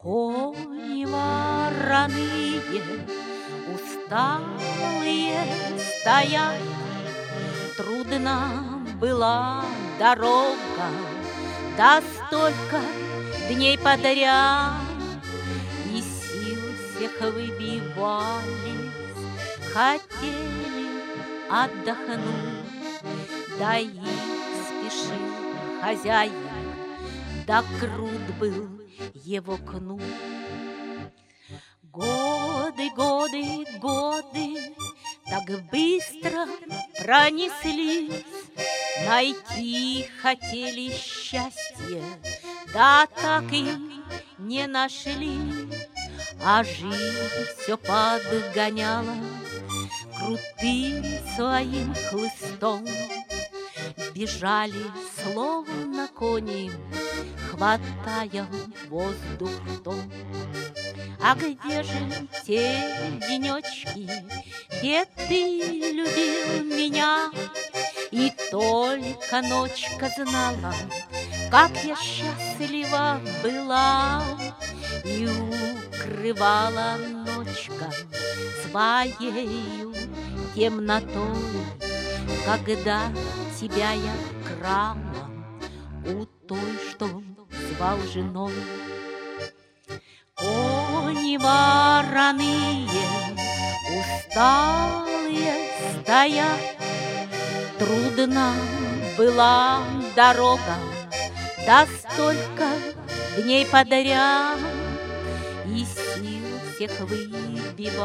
Кони вороные, усталые стоят. Трудна была дорога, да столько дней подряд, и сил всех выбивались, хотели отдохнуть, да их спешил хозяин, да крут был его кнут. Годы, годы, годы так быстро пронеслись, найти хотели счастье, да так и не нашли, а жизнь все подгоняла крутым своим хлыстом. Бежали, словно кони, хватая воздух ртом. А где же те денечки, где ты любил меня? И только ночка знала, как я счастлива была, и укрывала ночка своею темнотой, когда тебя я крала у той, что звал женой. Кони вороные, усталые стоят, трудна была дорога, да столько дней подряд, и сил всех выбивались,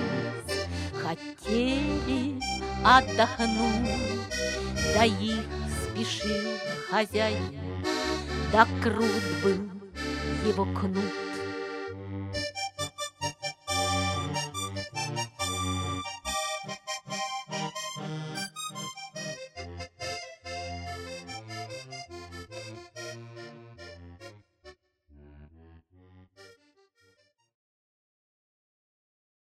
хотели отдохнуть, да их спешил хозяин, да крут был его кнут.